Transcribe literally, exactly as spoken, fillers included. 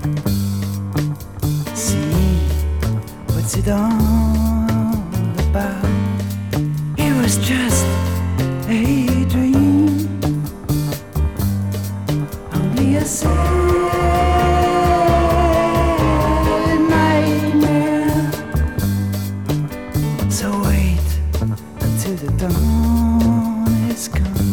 See, what's it all about? It was just a dream, only a sad nightmare. So wait until the dawn is come.